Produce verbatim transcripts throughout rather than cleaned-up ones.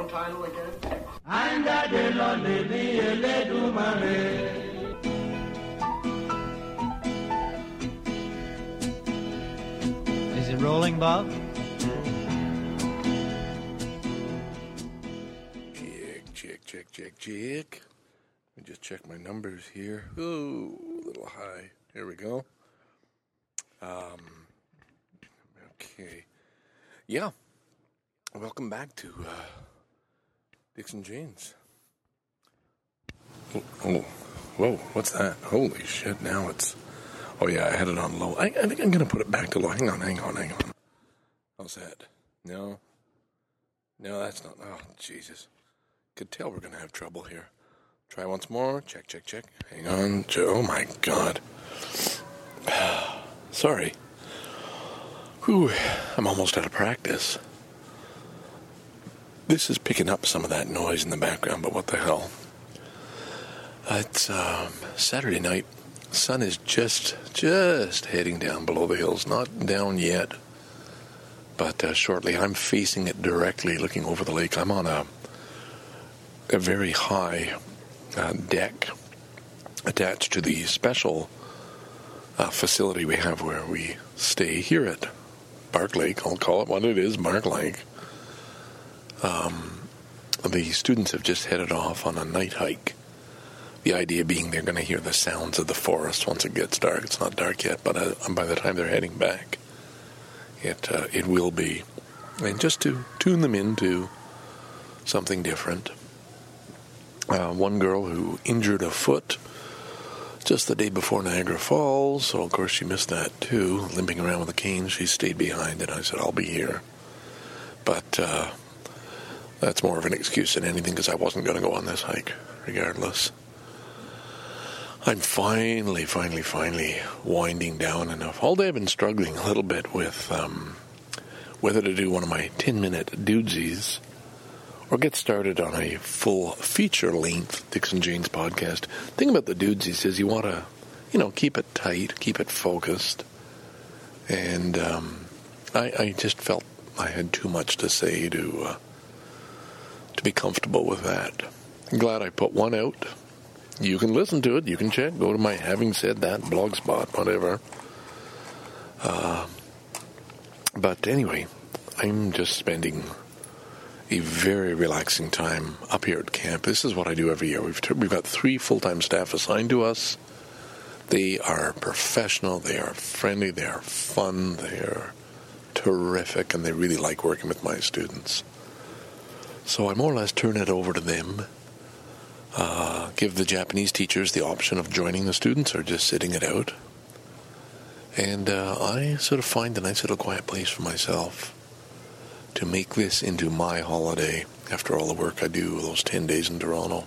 song title again? Is it rolling, Bob? Check, check, check, check, check. Let me just check my numbers here. Ooh, a little high. Here we go. Um, okay. Yeah. Welcome back to uh, Dixon Janes. Oh, oh, whoa, what's that? Holy shit, now it's... Oh, yeah, I had it on low. I, I think I'm going to put it back to low. Hang on, hang on, hang on. How's that? No? No, that's not... Oh, Jesus. Could tell we're going to have trouble here. Try once more. Check, check, check. Hang on. Oh, my God. Sorry. Whew, I'm almost out of practice. This is picking up some of that noise in the background, but what the hell? It's um, Saturday night. The sun is just, just heading down below the hills. Not down yet, but uh, shortly. I'm facing it directly, looking over the lake. I'm on a, a very high uh, deck attached to the special uh, facility we have where we stay here at Bark Lake. I'll call it what it is, Bark Lake. Um, the students have just headed off on a night hike. The idea being they're going to hear the sounds of the forest once it gets dark. It's not dark yet, but uh, by the time they're heading back, it uh, it will be. And just to tune them into something different. Uh, one girl who injured a foot just the day before Niagara Falls, so of course she missed that too, limping around with a cane. She stayed behind, and I said, I'll be here. But uh, that's more of an excuse than anything, because I wasn't going to go on this hike, regardless. I'm finally, finally, finally winding down enough. All day I've been struggling a little bit with um, whether to do one of my ten-minute dudesies or get started on a full feature-length Dixon Janes podcast. The thing about the dudesies is you want to, you know, keep it tight, keep it focused. And um, I, I just felt I had too much to say to uh, to be comfortable with that. I'm glad I put one out. You can listen to it. You can check. Go to my Having Said That blogspot, whatever. Uh, but anyway, I'm just spending a very relaxing time up here at camp. This is what I do every year. We've t- we've got three full-time staff assigned to us. They are professional. They are friendly. They are fun. They are terrific, and they really like working with my students. So I more or less turn it over to them. Uh, give the Japanese teachers the option of joining the students or just sitting it out. And uh, I sort of find a nice little quiet place for myself to make this into my holiday after all the work I do those ten days in Toronto.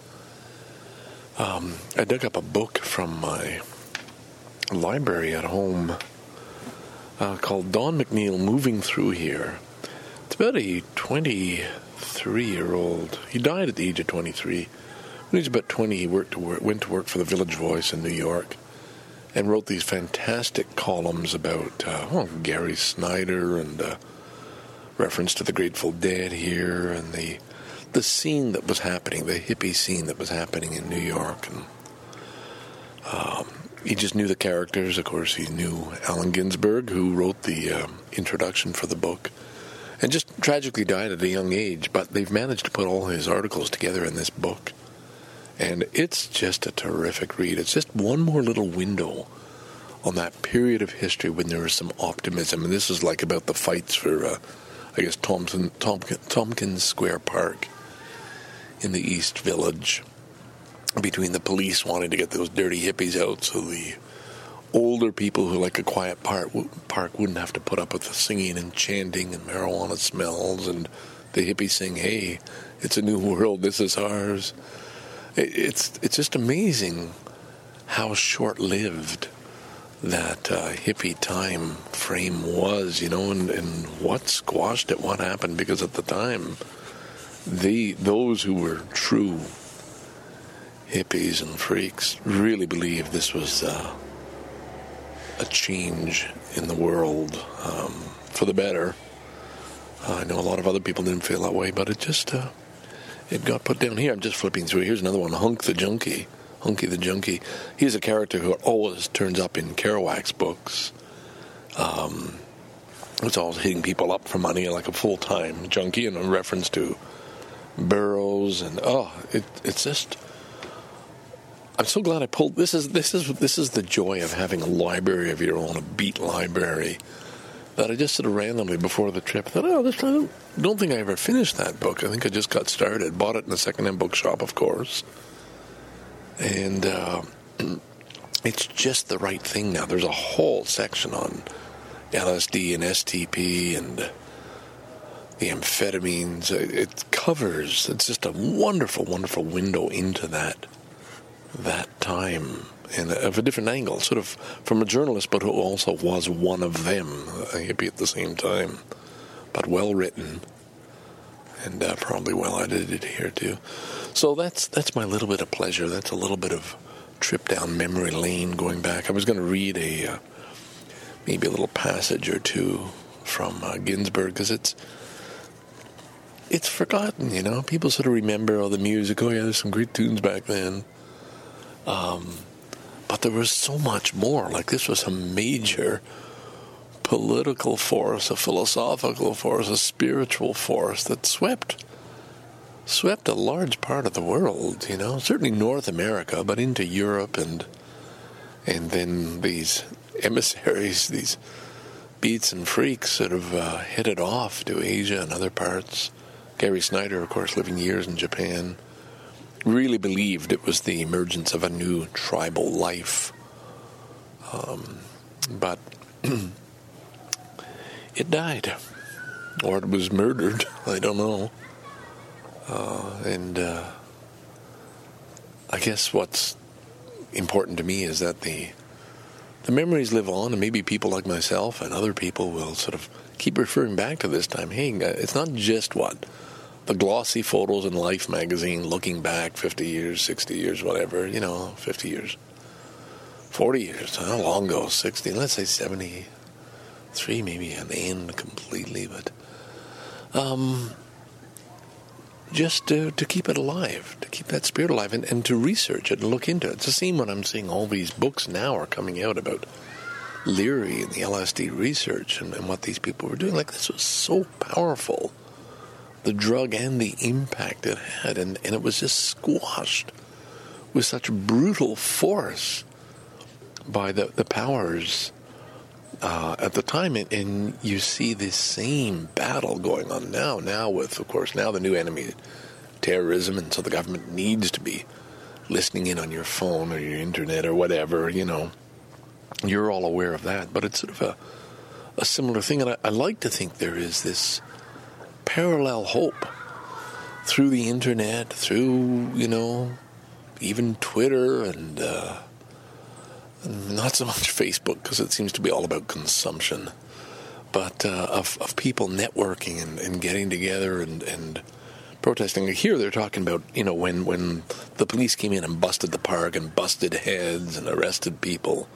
Um, I dug up a book from my library at home uh, called Don McNeil, Moving Through Here. It's about a twenty-three-year-old. He died at the age of twenty-three. When he was about twenty, he worked to work, went to work for the Village Voice in New York and wrote these fantastic columns about uh, oh, Gary Snyder and uh, reference to the Grateful Dead here and the the scene that was happening, the hippie scene that was happening in New York. And um, he just knew the characters. Of course, he knew Allen Ginsberg, who wrote the um, introduction for the book, and just tragically died at a young age. But they've managed to put all his articles together in this book. And it's just a terrific read. It's just one more little window on that period of history when there was some optimism. And this is like about the fights for, uh, I guess, Thompson, Tompkins, Tompkins Square Park in the East Village, between the police wanting to get those dirty hippies out so the older people who like a quiet park, park wouldn't have to put up with the singing and chanting and marijuana smells, and the hippies sing, hey, it's a new world, this is ours. It's it's just amazing how short-lived that uh, hippie time frame was, you know, and, and what squashed it, what happened, because at the time, the those who were true hippies and freaks really believed this was uh, a change in the world um, for the better. Uh, I know a lot of other people didn't feel that way, but it just, uh, it got put down here. I'm just flipping through. Here's another one, Hunk the Junkie. Hunky the Junkie. He's a character who always turns up in Kerouac's books. Um, it's always hitting people up for money like a full-time junkie, in a reference to Burroughs, and oh, it, it's just. I'm so glad I pulled. This is this is this is the joy of having a library of your own, a beat library. That I just sort of randomly before the trip thought, oh, this, I don't, don't think I ever finished that book. I think I just got started. Bought it in a secondhand bookshop, of course. And uh, it's just the right thing now. There's a whole section on L S D and S T P and the amphetamines. It covers, it's just a wonderful, wonderful window into that that time, and of a different angle, sort of from a journalist, but who also was one of them, a hippie at the same time, but well written, and uh, probably well edited here too. So that's that's my little bit of pleasure. That's a little bit of trip down memory lane going back. I was going to read a uh, maybe a little passage or two from uh, Ginsberg, because it's it's forgotten, you know. People sort of remember all the music. Oh yeah, there's some great tunes back then. Um, but there was so much more. Like, this was a major political force, a philosophical force, a spiritual force that swept swept a large part of the world, you know, certainly North America, but into Europe, and and then these emissaries, these beats and freaks sort of uh, headed off to Asia and other parts. Gary Snyder, of course, living years in Japan, really believed it was the emergence of a new tribal life. Um, but it died. Or it was murdered. I don't know. Uh, and uh, I guess what's important to me is that the the memories live on, and maybe people like myself and other people will sort of keep referring back to this time. Hey, it's not just what? The glossy photos in Life magazine looking back fifty years, sixty years, whatever, you know, fifty years, forty years, how long ago, sixty, let's say seventy-three, maybe an end completely, but um, just to, to keep it alive, to keep that spirit alive, and, and to research it and look into it. It's the same when I'm seeing all these books now are coming out about Leary and the L S D research and, and what these people were doing. Like, this was so powerful. The drug and the impact it had, and, and it was just squashed with such brutal force by the, the powers uh, at the time. And, and you see this same battle going on now, now with, of course, now the new enemy, terrorism, and so the government needs to be listening in on your phone or your internet or whatever, you know. You're all aware of that, but it's sort of a, a similar thing, and I, I like to think there is this parallel hope through the internet, through, you know, even Twitter, and uh, not so much Facebook, because it seems to be all about consumption, but uh, of, of people networking and, and getting together and, and protesting. Here they're talking about, you know, when, when the police came in and busted the park and busted heads and arrested people.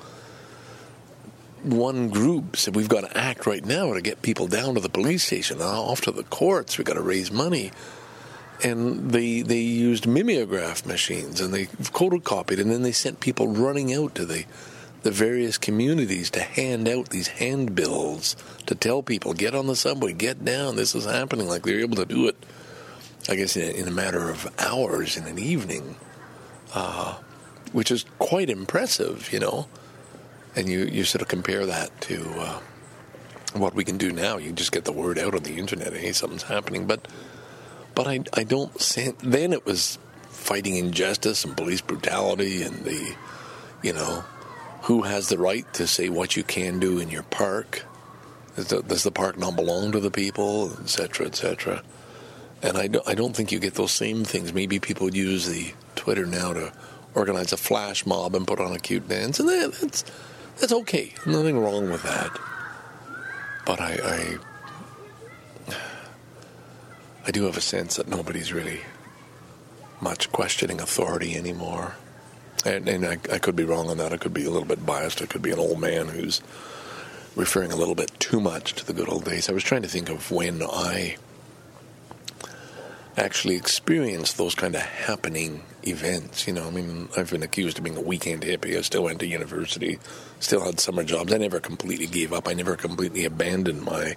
One group said, we've got to act right now to get people down to the police station, off to the courts. We've got to raise money. And they they used mimeograph machines, and they photocopied, and then they sent people running out to the, the various communities to hand out these handbills to tell people, get on the subway, get down, this is happening. Like, they were able to do it, I guess, in a, in a matter of hours in an evening, uh, which is quite impressive, you know. And you, you sort of compare that to uh, what we can do now. You just get the word out on the internet, hey, something's happening. But but I, I don't say, then it was fighting injustice and police brutality and the, you know, who has the right to say what you can do in your park? Does the, does the park not belong to the people, et cetera, et cetera? And I don't, I don't think you get those same things. Maybe people would use the Twitter now to organize a flash mob and put on a cute dance, and that, that's... That's okay. Nothing wrong with that. But I, I, I do have a sense that nobody's really much questioning authority anymore. And, and I, I could be wrong on that. I could be a little bit biased. I could be an old man who's referring a little bit too much to the good old days. I was trying to think of when I actually experienced those kind of happening events. You know, I mean, I've been accused of being a weekend hippie. I still went to university, still had summer jobs. I never completely gave up. I never completely abandoned my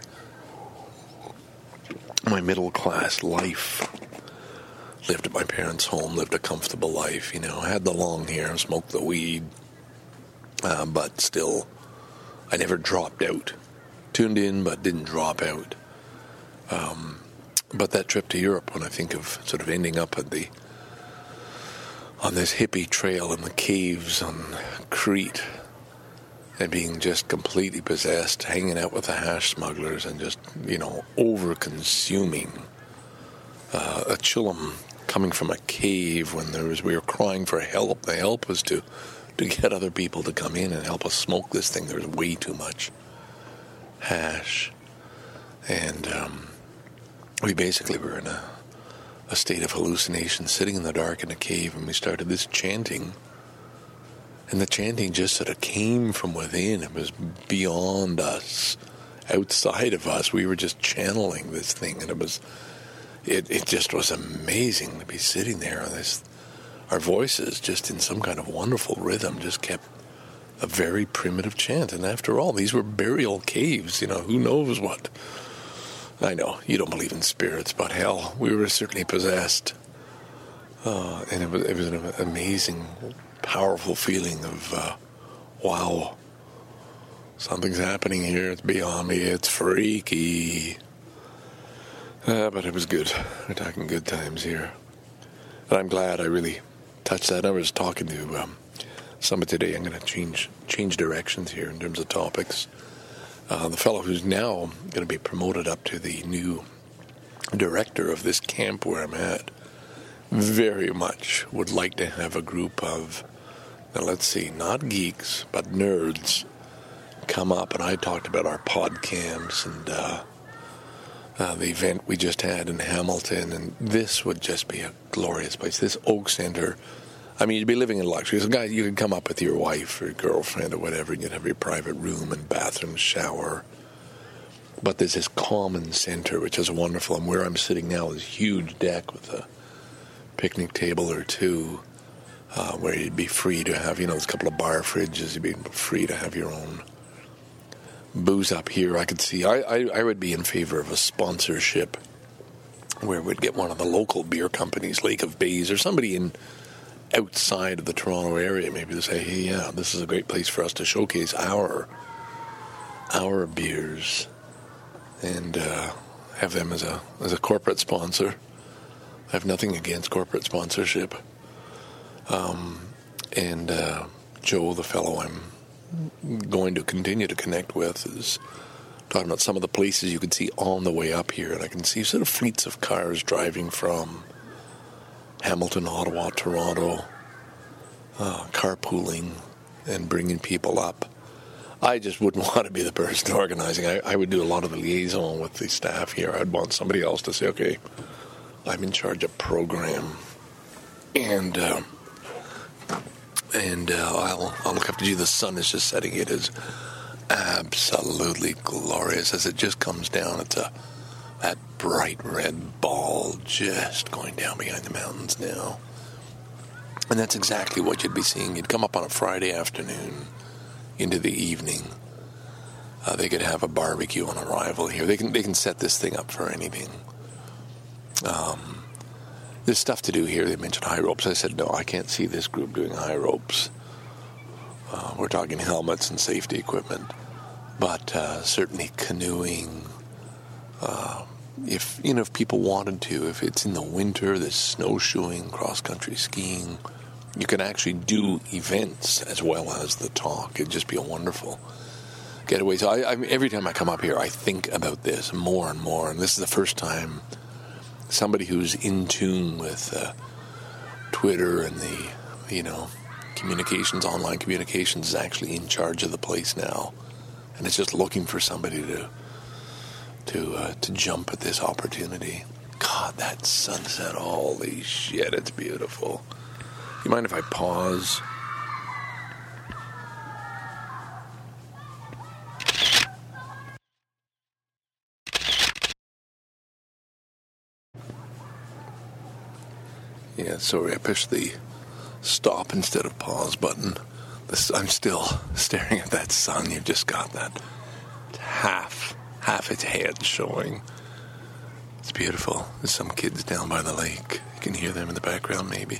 my middle class life. Lived at my parents' home, lived a comfortable life. You know, had the long hair, smoked the weed, uh, but still, I never dropped out. Tuned in, but didn't drop out. Um, but that trip to Europe, when I think of sort of ending up at the on this hippie trail in the caves on Crete, and being just completely possessed, hanging out with the hash smugglers, and just, you know, over-consuming uh, a chillum coming from a cave when there was we were crying for help. The help was to to get other people to come in and help us smoke this thing. There was way too much hash, and um, we basically were in a, a state of hallucination, sitting in the dark in a cave, and we started this chanting. And the chanting just sort of came from within. It was beyond us, outside of us. We were just channeling this thing, and it was, it, it just was amazing to be sitting there. On this, our voices just in some kind of wonderful rhythm just kept a very primitive chant. And after all, these were burial caves. You know, who knows what? I know you don't believe in spirits, but hell, we were certainly possessed. Uh, and it was, it was an amazing, powerful feeling of, uh, wow, something's happening here. It's beyond me. It's freaky. Uh, but it was good. We're talking good times here. And I'm glad I really touched that. I was talking to um, someone today. I'm going to change change directions here in terms of topics. Uh, the fellow who's now going to be promoted up to the new director of this camp where I'm at very much would like to have a group of, now let's see, not geeks, but nerds come up. And I talked about our pod camps and uh, uh, the event we just had in Hamilton. And this would just be a glorious place. This Oak Center, I mean, you'd be living in luxury. As a guy, you could come up with your wife or your girlfriend or whatever, and you'd have your private room and bathroom, shower. But there's this common center, which is wonderful. And where I'm sitting now is a huge deck with a picnic table or two, uh, where you'd be free to have, you know, there's a couple of bar fridges. You'd be free to have your own booze up here. I could see, I, I, I would be in favor of a sponsorship where we'd get one of the local beer companies, Lake of Bays, or somebody in outside of the Toronto area, maybe to say, hey, yeah, this is a great place for us to showcase our our beers, and uh, have them as a as a corporate sponsor. I have nothing against corporate sponsorship. Um, and uh, Joe, the fellow I'm going to continue to connect with, is talking about some of the places you can see on the way up here. And I can see sort of fleets of cars driving from Hamilton, Ottawa, Toronto, uh, carpooling and bringing people up. I just wouldn't want to be the person organizing. I, I would do a lot of the liaison with the staff here. I'd want somebody else to say, okay, I'm in charge of program, and uh, and uh, I'll I'll look after you. The sun is just setting. It is absolutely glorious as it just comes down. It's a that bright red ball just going down behind the mountains now, and that's exactly what you'd be seeing. You'd come up on a Friday afternoon into the evening. Uh, they could have a barbecue on arrival here. They can they can set this thing up for anything. Um, there's stuff to do here. They mentioned high ropes. I said, no, I can't see this group doing high ropes. Uh, we're talking helmets and safety equipment. But uh, certainly canoeing. Uh, if, you know, if people wanted to, if it's in the winter, there's snowshoeing, cross-country skiing. You can actually do events as well as the talk. It'd just be a wonderful getaway. So I, I, every time I come up here, I think about this more and more. And this is the first time somebody who's in tune with uh, Twitter and the, you know, communications, online communications, is actually in charge of the place now, and it's just looking for somebody to to uh, to jump at this opportunity. God, that sunset! Holy shit, it's beautiful. You mind if I pause? Yeah, sorry, I pushed the stop instead of pause button. This, I'm still staring at that sun. You've just got that half, half its head showing. It's beautiful. There's some kids down by the lake. You can hear them in the background, maybe.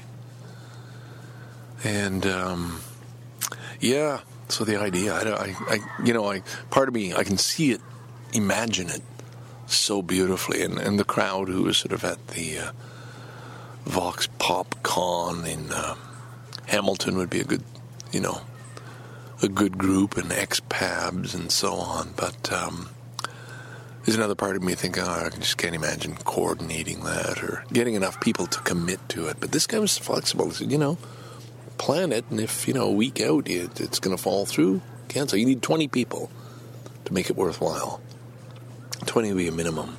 And, um, yeah, so the idea, I, I, I, you know, I part of me, I can see it, imagine it so beautifully. And, and the crowd who was sort of at the uh, Vox Pop Con in uh, Hamilton would be a good, you know, a good group, and ex-Pabs and so on. But um, there's another part of me thinking, oh, I just can't imagine coordinating that or getting enough people to commit to it. But this guy was flexible. He said, you know, plan it, and if, you know, a week out it, it's going to fall through, cancel. You need twenty people to make it worthwhile. twenty would be a minimum.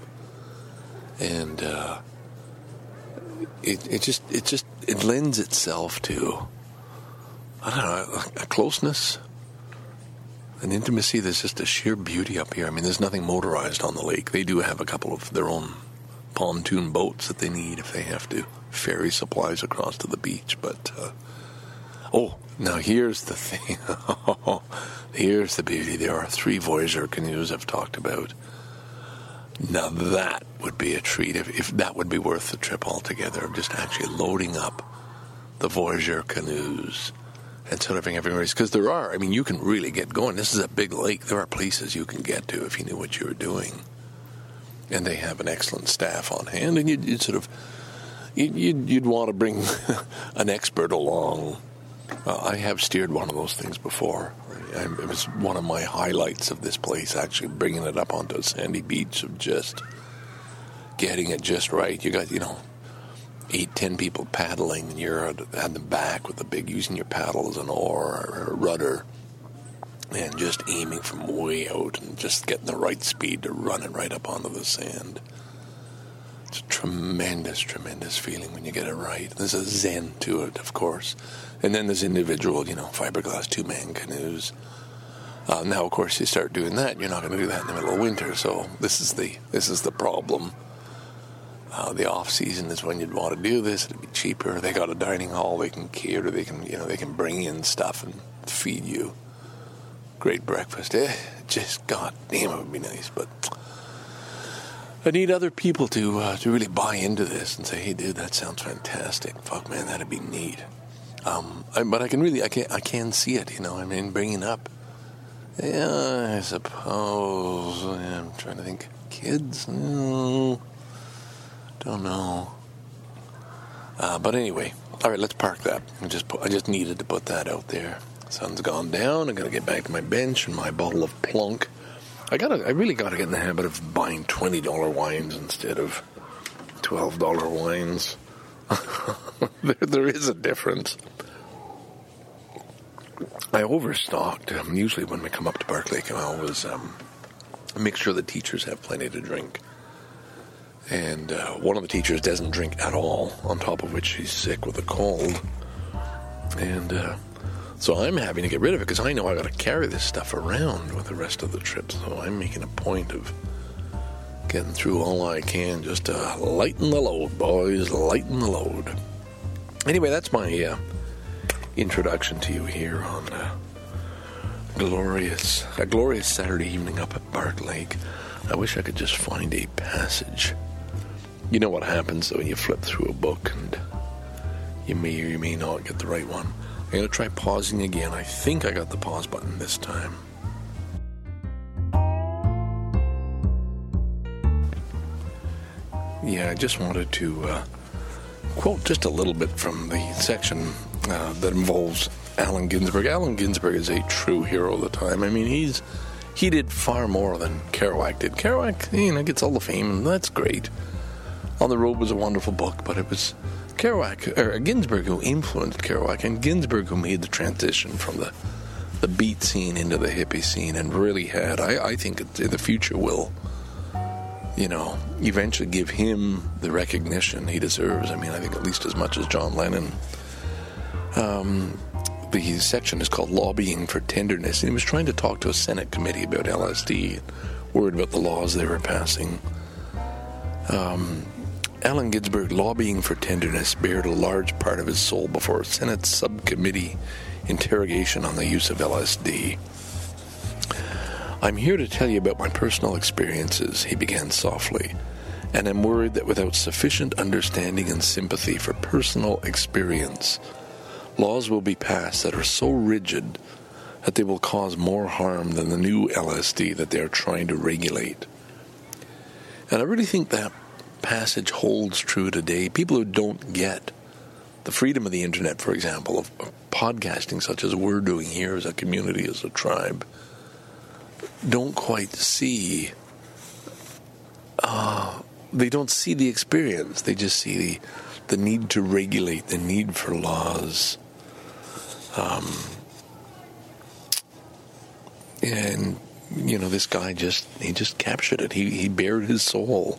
And uh, it, it just, it just, it lends itself to, I don't know, a, a closeness, an intimacy. There's just a sheer beauty up here. I mean, there's nothing motorized on the lake. They do have a couple of their own pontoon boats that they need if they have to ferry supplies across to the beach. But, uh, oh, now here's the thing. Here's the beauty. There are three Voyager canoes I've talked about. Now that would be a treat. If, if that would be worth the trip altogether, of just actually loading up the Voyager canoes and sort of everywhere. Because there are, I mean, you can really get going. This is a big lake. There are places you can get to if you knew what you were doing. And they have an excellent staff on hand. And you'd, you'd sort of, you'd, you'd, you'd want to bring an expert along. Uh, I have steered one of those things before. I, it was one of my highlights of this place, actually bringing it up onto a sandy beach, of just getting it just right. You got, you know, eight, ten people paddling, and you're at, at the back with the big, using your paddle as an oar or a rudder, and just aiming from way out and just getting the right speed to run it right up onto the sand. It's a tremendous, tremendous feeling when you get it right. There's a zen to it, of course. And then there's individual, you know, fiberglass two-man canoes. Uh, now, of course, you start doing that, you're not going to do that in the middle of winter. So this is the this is the problem. Uh, the off season is when you'd want to do this. It'd be cheaper. They got a dining hall they can cater. They can, you know, they can bring in stuff and feed you. Great breakfast. Eh, just God damn, it would be nice. But I need other people to uh, to really buy into this and say, hey, dude, that sounds fantastic. Fuck, man, that'd be neat. Um, I, but I can really, I can, I can see it. You know, I mean, bringing up. Yeah, I suppose. Yeah, I'm trying to think. Kids. No. Don't know. Uh, but anyway, all right, let's park that. I just put, I just needed to put that out there. Sun's gone down. I got to get back to my bench and my bottle of Plunk. I gotta. I really got to get in the habit of buying twenty dollar wines instead of twelve dollar wines. there, there is a difference. I overstocked. Um, usually when we come up to Bark Lake, I always um, make sure the teachers have plenty to drink. And uh, one of the teachers doesn't drink at all, on top of which she's sick with a cold. And uh, so I'm having to get rid of it because I know I got to carry this stuff around with the rest of the trip. So I'm making a point of getting through all I can just to lighten the load, boys, lighten the load. Anyway, that's my uh, introduction to you here on uh, glorious, a glorious Saturday evening up at Bark Lake. I wish I could just find a passage. You know what happens though when you flip through a book and you may or you may not get the right one. I'm going to try pausing again. I think I got the pause button this time. Yeah, I just wanted to uh, quote just a little bit from the section uh, that involves Allen Ginsberg. Allen Ginsberg is a true hero of the time. I mean, he's he did far more than Kerouac did. Kerouac, you know, gets all the fame, and that's great. On the Road was a wonderful book, but it was Kerouac, or Ginsberg who influenced Kerouac, and Ginsberg who made the transition from the, the beat scene into the hippie scene, and really had, I, I think it, the future will, you know, eventually give him the recognition he deserves. I mean, I think at least as much as John Lennon. Um, the section is called Lobbying for Tenderness, and he was trying to talk to a Senate committee about L S D, worried about the laws they were passing. Um... Allen Ginsberg, lobbying for tenderness, bared a large part of his soul before a Senate subcommittee interrogation on the use of L S D. I'm here to tell you about my personal experiences, he began softly, and I'm worried that without sufficient understanding and sympathy for personal experience, laws will be passed that are so rigid that they will cause more harm than the new L S D that they are trying to regulate. And I really think that passage holds true today. People who don't get the freedom of the internet, for example, of, of podcasting such as we're doing here as a community, as a tribe, don't quite see, uh, they don't see the experience. They just see the, the need to regulate, the need for laws. Um, and, you know, this guy just, he just captured it. He, he bared his soul.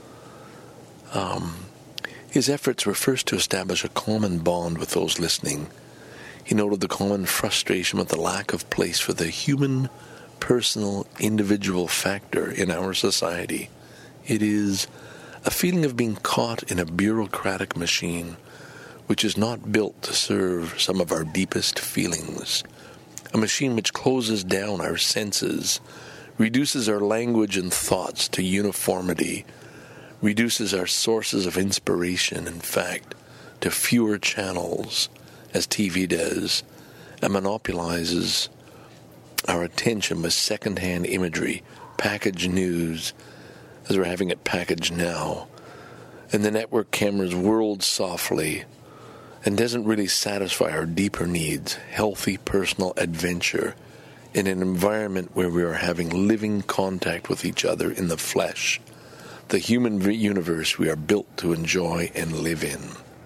Um, his efforts were first to establish a common bond with those listening. He noted the common frustration with the lack of place for the human, personal, individual factor in our society. It is a feeling of being caught in a bureaucratic machine which is not built to serve some of our deepest feelings. A machine which closes down our senses, reduces our language and thoughts to uniformity, reduces our sources of inspiration, in fact, to fewer channels, as T V does, and monopolizes our attention with second-hand imagery, packaged news, as we're having it packaged now, and the network cameras whirled softly, and doesn't really satisfy our deeper needs, healthy personal adventure, in an environment where we are having living contact with each other in the flesh, the human universe we are built to enjoy and live in.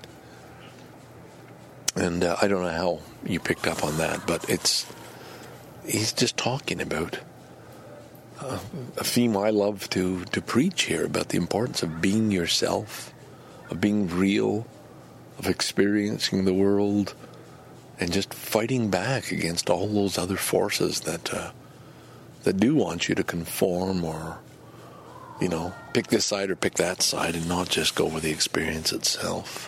And uh, I don't know how you picked up on that, but it's he's just talking about uh, a theme I love to, to preach here, about the importance of being yourself, of being real, of experiencing the world, and just fighting back against all those other forces that uh, that do want you to conform or, you know, pick this side or pick that side and not just go with the experience itself.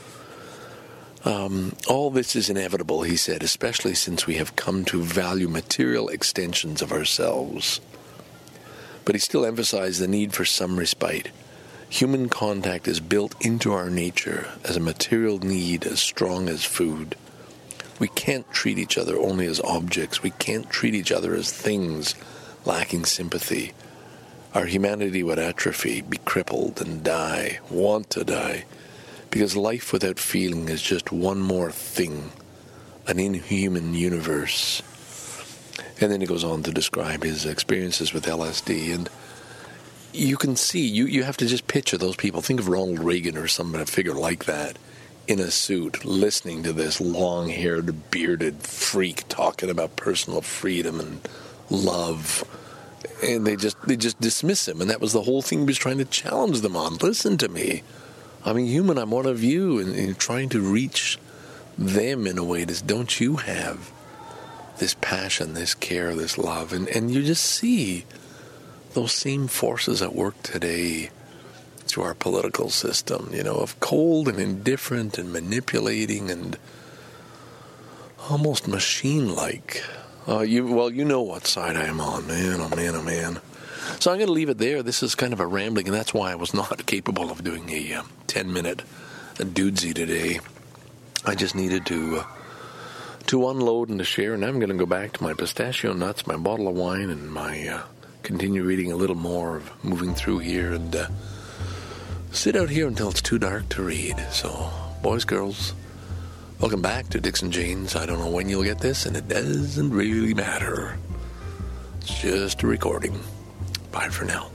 Um, all this is inevitable, he said, especially since we have come to value material extensions of ourselves. But he still emphasized the need for some respite. Human contact is built into our nature as a material need as strong as food. We can't treat each other only as objects. We can't treat each other as things lacking sympathy. Our humanity would atrophy, be crippled, and die, want to die, because life without feeling is just one more thing, an inhuman universe. And then he goes on to describe his experiences with L S D, and you can see, you, you have to just picture those people. Think of Ronald Reagan or some figure like that in a suit, listening to this long-haired, bearded freak talking about personal freedom and love. And they just they just dismiss him, and that was the whole thing he was trying to challenge them on. Listen to me. I'm a human, I'm one of you, and, and trying to reach them in a way that don't you have this passion, this care, this love. And, and you just see those same forces at work today through our political system, you know, of cold and indifferent and manipulating and almost machine-like. Uh, you, well, you know what side I am on, man, oh man, oh man. So I'm going to leave it there. This is kind of a rambling, and that's why I was not capable of doing a uh, ten-minute dudesy today. I just needed to uh, to unload and to share, and I'm going to go back to my pistachio nuts, my bottle of wine, and my uh, continue reading a little more of moving through here, and uh, sit out here until it's too dark to read. So, boys, girls, welcome back to Dixon Janes. I don't know when you'll get this, and it doesn't really matter. It's just a recording. Bye for now.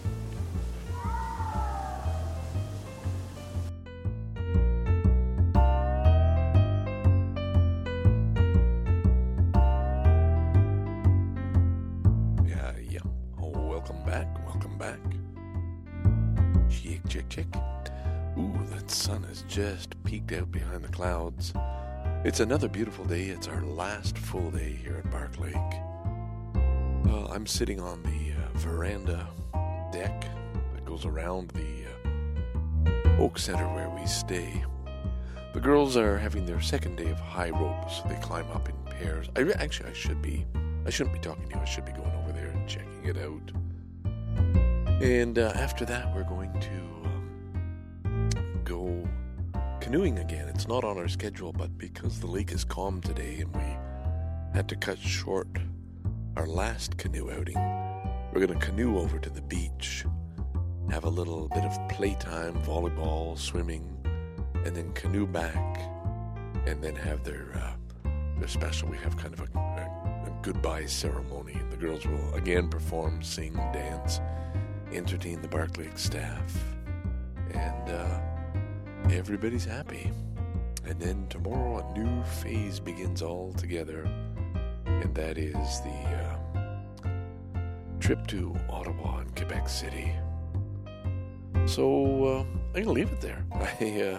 Yeah, yeah. Oh, welcome back. Welcome back. Chick, chick, chick. Ooh, that sun has just peeked out behind the clouds. It's another beautiful day. It's our last full day here at Bark Lake. Well, I'm sitting on the uh, veranda deck that goes around the uh, Oak Center where we stay. The girls are having their second day of high ropes. They climb up in pairs. I re- actually, I should be. I shouldn't be talking to you. I should be going over there and checking it out. And uh, after that, we're going to um, go canoeing again. It's not on our schedule, but because the lake is calm today and we had to cut short our last canoe outing, we're going to canoe over to the beach, have a little bit of playtime, volleyball, swimming, and then canoe back, and then have their uh, their special. We have kind of a, a, a goodbye ceremony, and the girls will again perform, sing, dance, entertain the Bark Lake staff, and uh, everybody's happy. And then tomorrow a new phase begins all together, and that is the uh, trip to Ottawa and Quebec City. So uh, I'm going to leave it there. I, uh,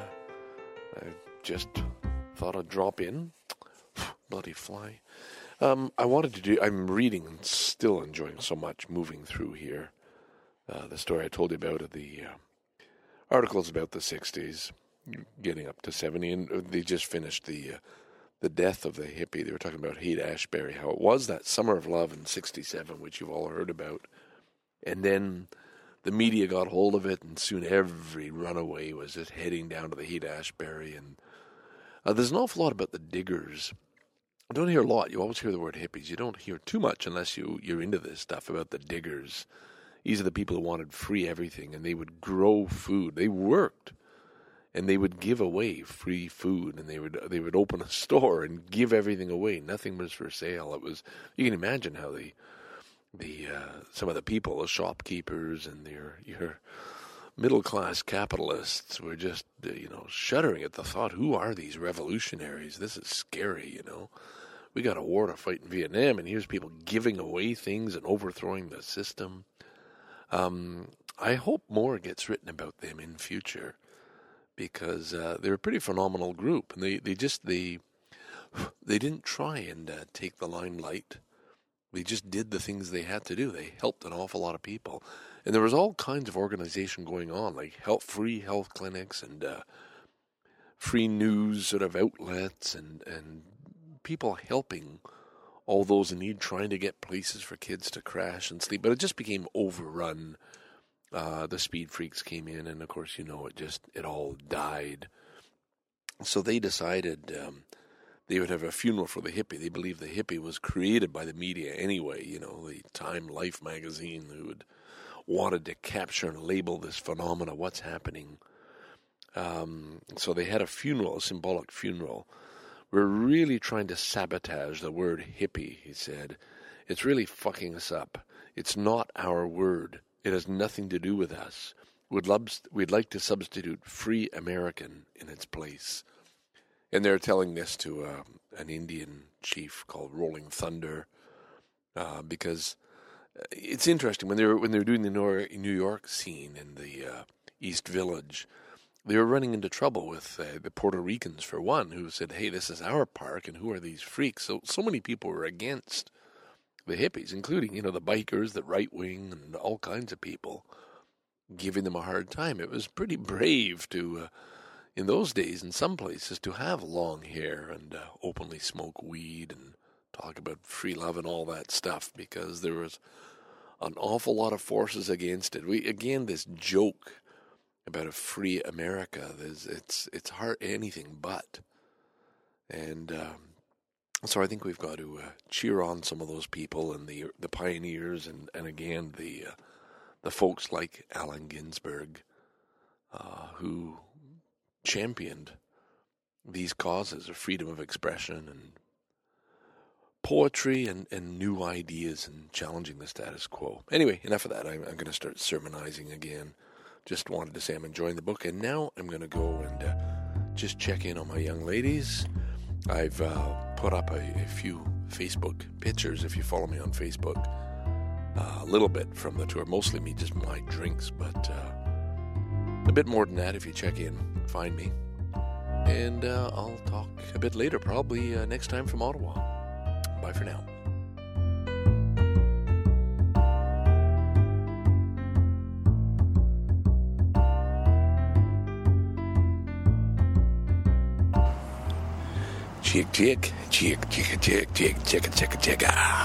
I just thought I'd drop in. Bloody fly. Um, I wanted to do, I'm reading and still enjoying so much moving through here. Uh, the story I told you about of the uh, articles about the sixties, getting up to seventy, and they just finished the uh, the death of the hippie. They were talking about Haight-Ashbury, how it was that summer of love in sixty-seven, which you've all heard about. And then the media got hold of it, and soon every runaway was just heading down to the Haight-Ashbury. And uh, there's an awful lot about the diggers. I don't hear a lot. You always hear the word hippies. You don't hear too much unless you, you're into this stuff about the diggers. These are the people who wanted free everything, and they would grow food. They worked, and they would give away free food, and they would they would open a store and give everything away. Nothing was for sale. It was, you can imagine how the the uh, some of the people, the shopkeepers and their your middle class capitalists were just uh, you know shuddering at the thought. Who are these revolutionaries? This is scary. You know, we got a war to fight in Vietnam, and here's people giving away things and overthrowing the system. Um, I hope more gets written about them in future, because uh, they're a pretty phenomenal group, and they, they just they they didn't try and uh, take the limelight. They just did the things they had to do. They helped an awful lot of people, and there was all kinds of organization going on, like health, free health clinics and uh, free news sort of outlets, and and people helping all those in need, trying to get places for kids to crash and sleep. But it just became overrun. Uh, the speed freaks came in, and of course, you know, it just, it all died. So they decided um, they would have a funeral for the hippie. They believed the hippie was created by the media anyway, you know, the Time Life magazine, who had wanted to capture and label this phenomena, what's happening. Um, so they had a funeral, a symbolic funeral. We're really trying to sabotage the word hippie, he said. It's really fucking us up. It's not our word. It has nothing to do with us. We'd, love, we'd like to substitute free American in its place. And they're telling this to uh, an Indian chief called Rolling Thunder, uh, because it's interesting. When they were, when they were doing the New York scene in the uh, East Village, they were running into trouble with uh, the Puerto Ricans, for one, who said, hey, this is our park, and who are these freaks? So so many people were against the hippies, including, you know, the bikers, the right wing, and all kinds of people, giving them a hard time. It was pretty brave to, uh, in those days, in some places, to have long hair and uh, openly smoke weed and talk about free love and all that stuff, because there was an awful lot of forces against it. We, again, this joke about a free America, there's, it's it's hard anything but. And um, so I think we've got to uh, cheer on some of those people and the the pioneers, and, and again the uh, the folks like Allen Ginsberg, uh, who championed these causes of freedom of expression and poetry and, and new ideas and challenging the status quo. Anyway, enough of that. I'm, I'm going to start sermonizing again. Just wanted to say I'm enjoying the book, and now I'm going to go and uh, just check in on my young ladies. I've uh, put up a, a few Facebook pictures, if you follow me on Facebook, uh, a little bit from the tour, mostly me, just my drinks, but uh, a bit more than that if you check in, find me. And uh, I'll talk a bit later, probably uh, next time from Ottawa. Bye for now. chick, chick, chick, chick, chick, chick, chick, chick, chick.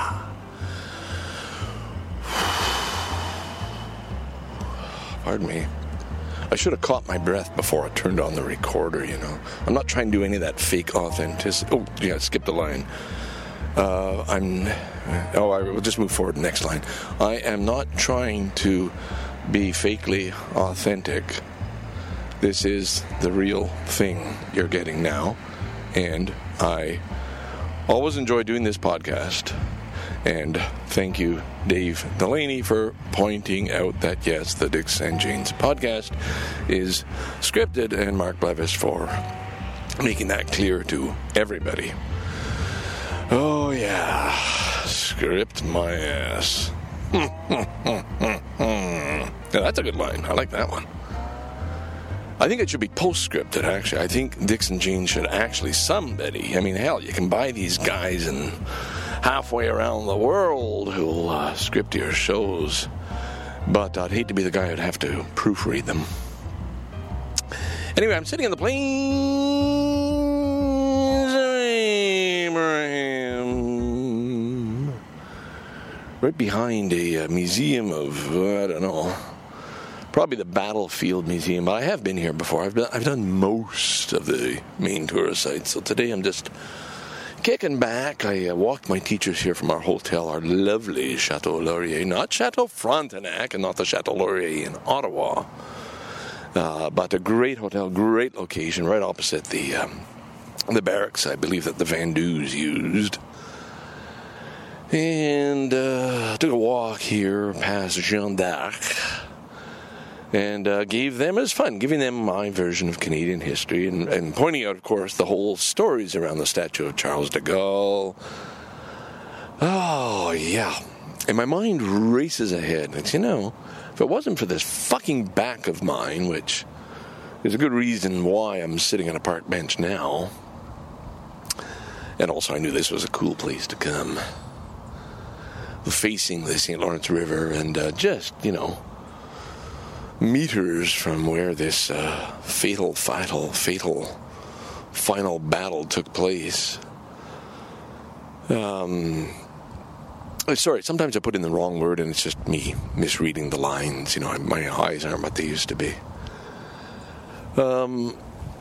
Pardon me. I should have caught my breath before I turned on the recorder, you know. I'm not trying to do any of that fake authenticity. Oh, yeah, skip the line. Uh, I'm... Oh, I will just move forward to the next line. I am not trying to be fakely authentic. This is the real thing you're getting now. And I always enjoy doing this podcast. And thank you, Dave Delaney, for pointing out that, yes, the Dicks and Janes podcast is scripted, and Mark Blevis for making that clear to everybody. Oh, yeah. Script my ass. Yeah, that's a good line. I like that one. I think it should be post-scripted, actually. I think Dicks and Janes should actually, somebody, I mean, hell, you can buy these guys and halfway around the world who'll uh, script your shows, but I'd hate to be the guy who'd have to proofread them. Anyway, I'm sitting in the plains of Abraham, right behind a uh, museum of, uh, I don't know, probably the Battlefield Museum, but I have been here before. I've done, I've done most of the main tourist sites, so today I'm just kicking back. I uh, walked my teachers here from our hotel, our lovely Chateau Laurier, not Chateau Frontenac and not the Chateau Laurier in Ottawa, uh, but a great hotel, great location, right opposite the um, the barracks, I believe, that the Vandus used. And uh, took a walk here past Jeanne d'Arc, and uh, gave them, it was fun, giving them my version of Canadian history, and, and pointing out, of course, the whole stories around the statue of Charles de Gaulle. Oh, yeah. And my mind races ahead. It's, you know, if it wasn't for this fucking back of mine, which is a good reason why I'm sitting on a park bench now, and also I knew this was a cool place to come, facing the Saint Lawrence River, and uh, just, you know, meters from where this uh, fatal, fatal, fatal final battle took place. Um, sorry, sometimes I put in the wrong word and it's just me misreading the lines. You know, my eyes aren't what they used to be. Um,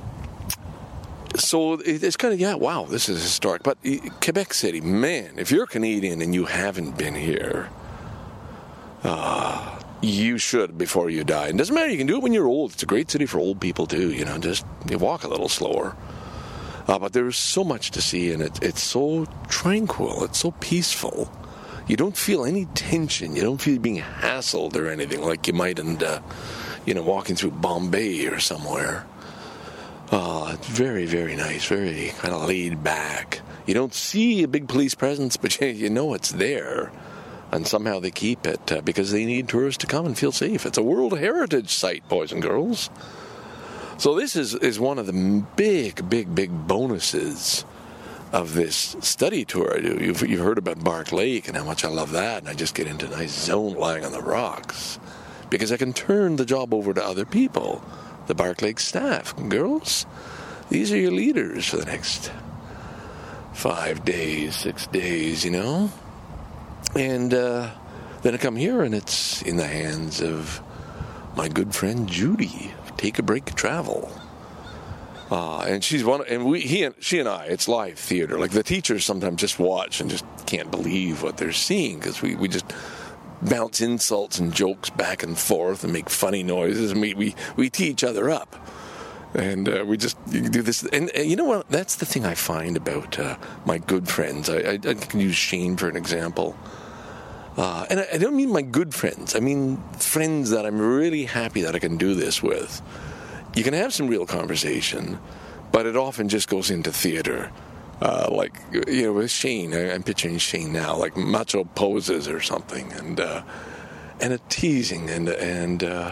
so it's kind of, yeah, wow, this is historic. But Quebec City, man, if you're Canadian and you haven't been here, uh, you should before you die. It doesn't matter, you can do it when you're old. It's a great city for old people too, you know, just you walk a little slower. Uh, but there's so much to see, and it, it's so tranquil, it's so peaceful. You don't feel any tension, you don't feel being hassled or anything like you might in, uh, you know, walking through Bombay or somewhere. Uh, it's very, very nice, very kind of laid back. You don't see a big police presence, but you, you know it's there. And somehow they keep it uh, because they need tourists to come and feel safe. It's a World Heritage Site, boys and girls. So this is, is one of the big, big, big bonuses of this study tour I do. You've, you've heard about Bark Lake and how much I love that. And I just get into a nice zone lying on the rocks because I can turn the job over to other people, the Bark Lake staff. Girls, these are your leaders for the next five days, six days, you know. And uh, then I come here, and it's in the hands of my good friend Judy. Take a Break Travel, uh, and she's one. And we, he, and she, and I. It's live theater. Like the teachers sometimes just watch and just can't believe what they're seeing because we, we just bounce insults and jokes back and forth and make funny noises, and we we, we tee each other up. And uh, we just do this. And uh, you know what? That's the thing I find about uh, my good friends. I, I, I can use Shane for an example. Uh, and I, I don't mean my good friends. I mean friends that I'm really happy that I can do this with. You can have some real conversation, but it often just goes into theater. Uh, like, you know, with Shane, I, I'm picturing Shane now, like macho poses or something. And, uh, and a teasing and... and uh,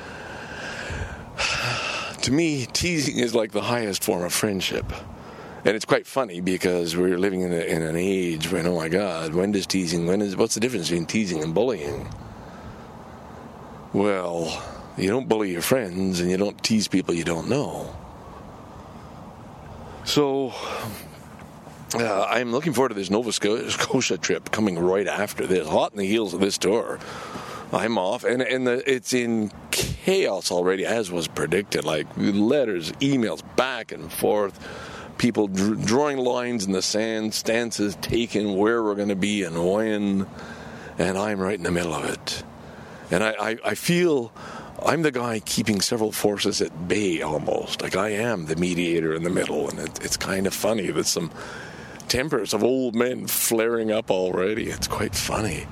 to me, teasing is like the highest form of friendship. And it's quite funny because we're living in, a, in an age when, oh my God, when does teasing, when is, what's the difference between teasing and bullying? Well, you don't bully your friends and you don't tease people you don't know. So, uh, I'm looking forward to this Nova Scotia trip coming right after this, hot in the heels of this tour. I'm off, and and the, it's in chaos already, as was predicted. Like letters, emails, back and forth, people dr- drawing lines in the sand, stances taken, where we're going to be and when, and I'm right in the middle of it. And I, I, I feel I'm the guy keeping several forces at bay almost. Like I am the mediator in the middle, and it, it's kind of funny that some tempers of old men flaring up already. It's quite funny.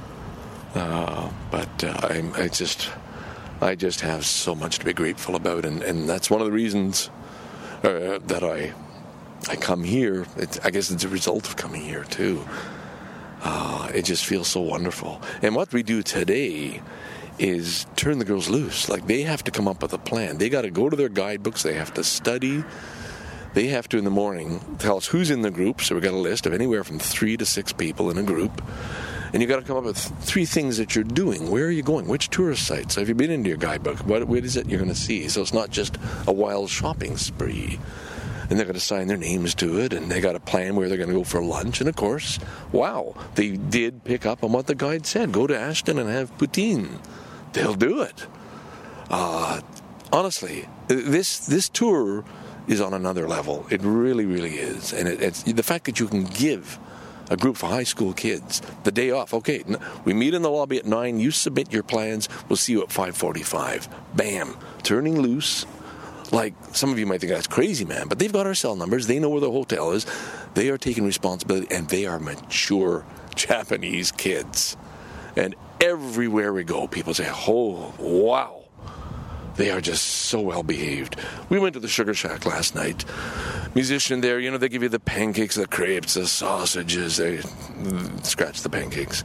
Uh, but uh, I'm, I just, I just have so much to be grateful about, and, and that's one of the reasons uh, that I, I come here. It's, I guess it's a result of coming here too. Uh, it just feels so wonderful. And what we do today is turn the girls loose. Like they have to come up with a plan. They got to go to their guidebooks. They have to study. They have to in the morning tell us who's in the group. So we got a list of anywhere from three to six people in a group. And you got to come up with three things that you're doing. Where are you going? Which tourist sites? Have you been into your guidebook? What, what is it you're going to see? So it's not just a wild shopping spree. And they're going to sign their names to it, and they got a plan where they're going to go for lunch. And of course, wow, they did pick up on what the guide said. Go to Ashton and have poutine. They'll do it. Uh, honestly, this this tour is on another level. It really, really is. And it, it's the fact that you can give a group of high school kids the day off. Okay, we meet in the lobby at nine. You submit your plans. We'll see you at five forty-five. Bam. Turning loose. Like, some of you might think that's crazy, man, but they've got our cell numbers. They know where the hotel is. They are taking responsibility, and they are mature Japanese kids. And everywhere we go, people say, oh, wow. They are just so well behaved. We went to the Sugar Shack last night. Musician there, you know, they give you the pancakes, the crepes, the sausages. They scratch the pancakes.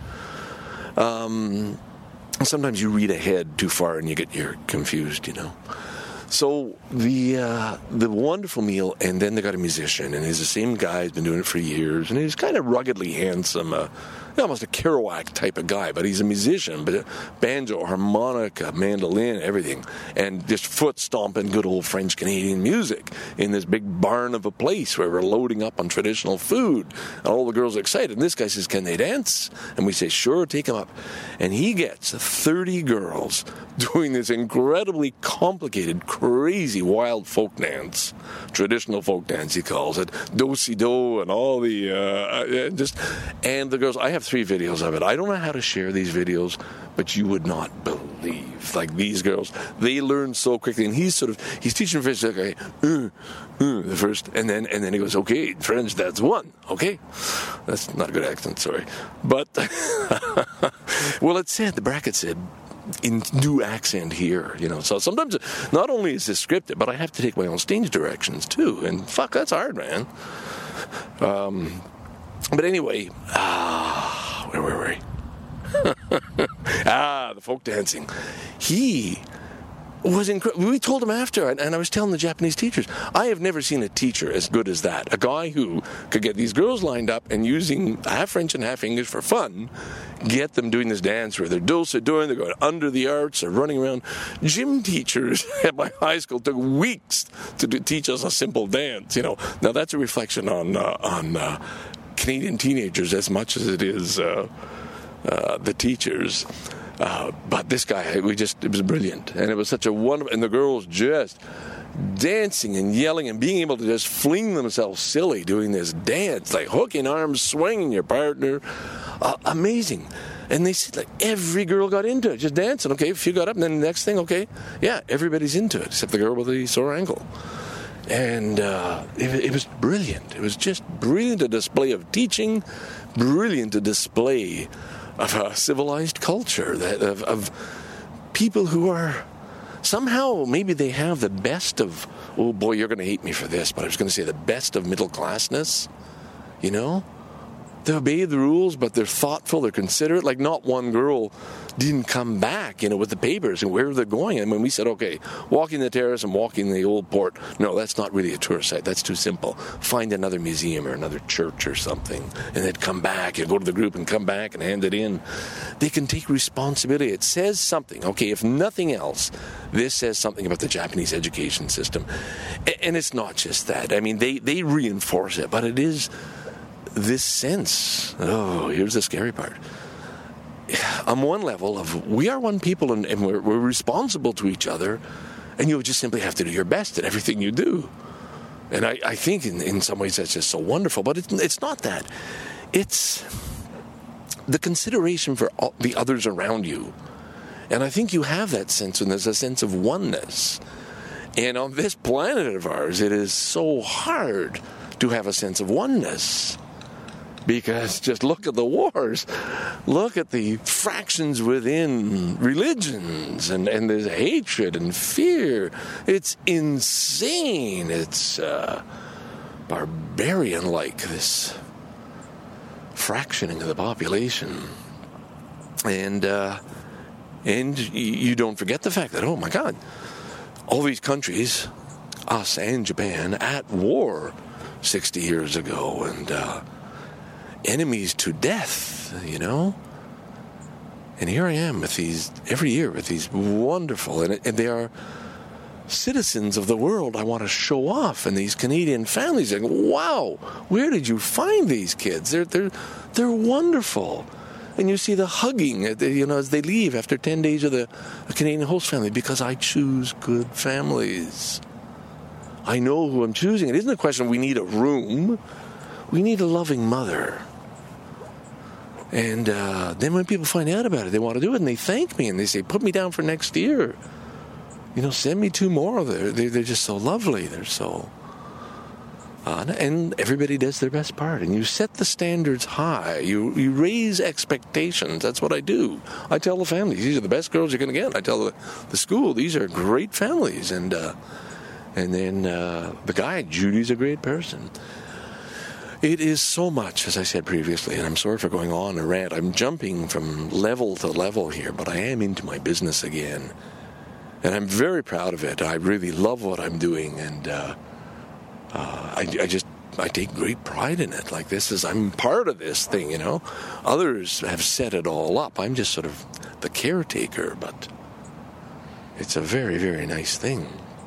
Um, sometimes you read ahead too far and you get you're confused, you know. So the uh, the wonderful meal, and then they got a musician, and he's the same guy, he's been doing it for years, and he's kind of ruggedly handsome, uh, almost a Kerouac type of guy, but he's a musician, but banjo, harmonica, mandolin, everything, and just foot stomping good old French Canadian music in this big barn of a place where we're loading up on traditional food, and all the girls are excited, and this guy says, can they dance? And we say, sure, take them up. And he gets thirty girls doing this incredibly complicated, crazy wild folk dance, traditional folk dance he calls it, do-si-do and all the uh, just and the girls. I have three videos of it. I don't know how to share these videos, but you would not believe, like these girls, they learn so quickly. And he's sort of he's teaching French, okay, uh, uh, the first, and then and then he goes, okay, French, that's one, okay, that's not a good accent, sorry, but well, it said the bracket said, in new accent here, you know. So sometimes, not only is this scripted, but I have to take my own stage directions too. And fuck, that's hard, man. Um, but anyway, ah, where were we? ah, the folk dancing. He was incredible. We told him after, and I was telling the Japanese teachers, I have never seen a teacher as good as that. A guy who could get these girls lined up and using half French and half English for fun, get them doing this dance where they're do-si-doing, they're going under the arts, they're running around. Gym teachers at my high school took weeks to do, teach us a simple dance. You know, now that's a reflection on uh, on uh, Canadian teenagers as much as it is uh, uh, the teachers. Uh, but this guy, we just, it was brilliant. And it was such a wonderful, and the girls just dancing and yelling and being able to just fling themselves silly doing this dance, like hooking arms, swinging your partner. Uh, amazing. And they said, like, every girl got into it, just dancing. Okay, if you got up, and then the next thing, okay, yeah, everybody's into it, except the girl with the sore ankle. And uh, it, it was brilliant. It was just brilliant, a display of teaching, brilliant, a display of a civilized culture, that of, of people who are somehow, maybe they have the best of, oh boy, you're going to hate me for this, but I was going to say the best of middle classness, you know? They obey the rules, but they're thoughtful, they're considerate. Like, not one girl didn't come back, you know, with the papers and where they're going. And when we said, okay, walking the terrace and walking the old port, no, that's not really a tourist site. That's too simple. Find another museum or another church or something, and then come back and go to the group and come back and hand it in. They can take responsibility. It says something. Okay, if nothing else, this says something about the Japanese education system. And it's not just that. I mean, they, they reinforce it, but it is this sense, oh, here's the scary part. On one level of we are one people and, and we're, we're responsible to each other, and you just simply have to do your best at everything you do. And I, I think in, in some ways that's just so wonderful, but it, it's not that. It's the consideration for all the others around you. And I think you have that sense, and there's a sense of oneness. And on this planet of ours, it is so hard to have a sense of oneness. Because just look at the wars. Look at the fractions within religions, and, and there's hatred and fear. It's insane. It's uh, barbarian-like, this fractioning of the population. And, uh, and you don't forget the fact that, oh my God, all these countries, us and Japan, at war sixty years ago, and uh, enemies to death, you know? And here I am with these, every year, with these wonderful, and, and they are citizens of the world I want to show off, and these Canadian families saying, wow, where did you find these kids? They're, they're, they're wonderful. And you see the hugging, you know, as they leave after ten days of the Canadian host family, because I choose good families. I know who I'm choosing. It isn't a question of we need a room. We need a loving mother. And uh, then when people find out about it, they want to do it, and they thank me, and they say, put me down for next year. You know, send me two more. They're, they're just so lovely. They're so... Uh, and everybody does their best part. And you set the standards high. You you raise expectations. That's what I do. I tell the families, these are the best girls you're going to get. I tell the, the school, these are great families. And, uh, and then uh, the guy, Judy's a great person. It is so much, as I said previously, and I'm sorry for going on a rant. I'm jumping from level to level here, but I am into my business again. And I'm very proud of it. I really love what I'm doing, and uh, uh, I, I just, I take great pride in it. Like, this is, I'm part of this thing, you know. Others have set it all up. I'm just sort of the caretaker, but it's a very, very nice thing.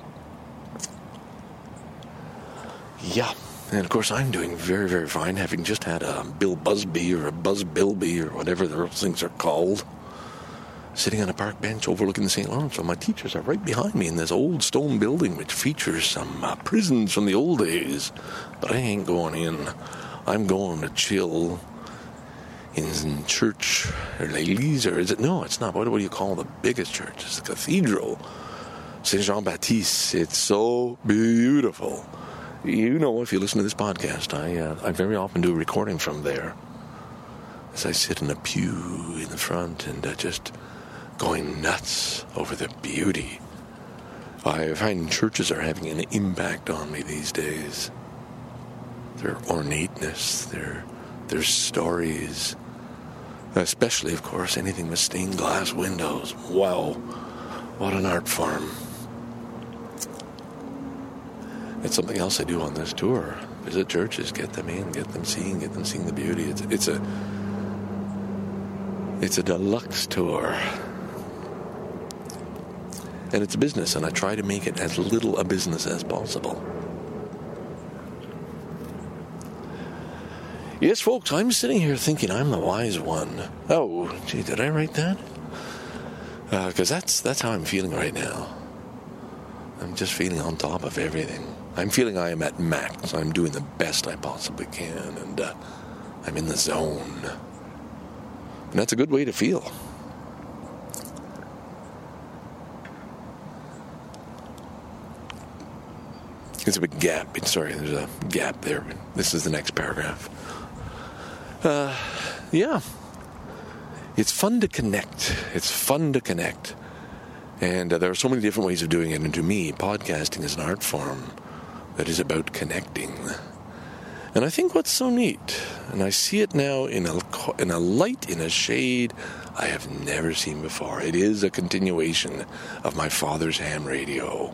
Yeah. And, of course, I'm doing very, very fine, having just had a Bill Busby or a Buzz Bilby or whatever those things are called, sitting on a park bench overlooking the Saint Lawrence. So my teachers are right behind me in this old stone building which features some uh, prisons from the old days. But I ain't going in. I'm going to chill in church, or l'église, or is it? No, it's not. What, what do you call the biggest church? It's the cathedral. Saint Jean-Baptiste. It's so beautiful. You know, if you listen to this podcast, I uh, I very often do a recording from there as I sit in a pew in the front and uh, just going nuts over the beauty. I find churches are having an impact on me these days. Their ornateness, their their stories, especially, of course, anything with stained glass windows. Wow, what an art form. It's something else I do on this tour. Visit churches, get them in, get them seeing, get them seeing the beauty. It's, it's a it's a deluxe tour. And it's a business, and I try to make it as little a business as possible. Yes, folks, I'm sitting here thinking I'm the wise one. Oh, gee, did I write that? Because uh, that's, that's how I'm feeling right now. I'm just feeling on top of everything. I'm feeling I am at max. I'm doing the best I possibly can, and uh, I'm in the zone. And that's a good way to feel. There's a big gap. Sorry, there's a gap there. This is the next paragraph. Uh, yeah. It's fun to connect. It's fun to connect. And uh, there are so many different ways of doing it. And to me, podcasting is an art form that is about connecting. And I think what's so neat, and I see it now in a, in a light, in a shade I have never seen before. It is a continuation of my father's ham radio.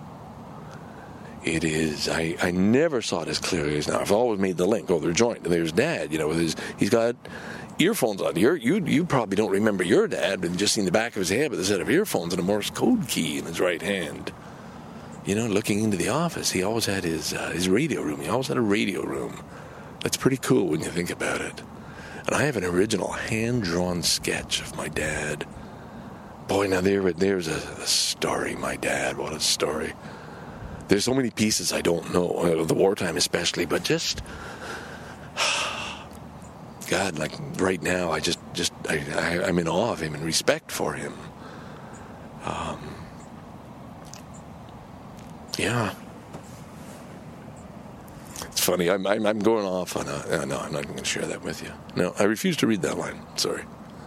It is. I, I never saw it as clearly as now. I've always made the link. Oh, they're joint. And there's Dad, you know, with his, he's got earphones on. You're, you you probably don't remember your dad, but just seen the back of his head with a set of earphones and a Morse code key in his right hand. You know, looking into the office. He always had his uh, his radio room. He always had a radio room It's pretty cool when you think about it. And I have an original hand-drawn sketch of my dad. Boy, now there, there's a, a story, my dad. What a story. There's so many pieces I don't know, uh, the wartime especially, but just... God, like right now, I just, just I, I, I'm in awe of him and respect for him. Um, yeah. It's funny, I'm, I'm, I'm going off on a... Uh, no, I'm not going to share that with you. No, I refuse to read that line. Sorry.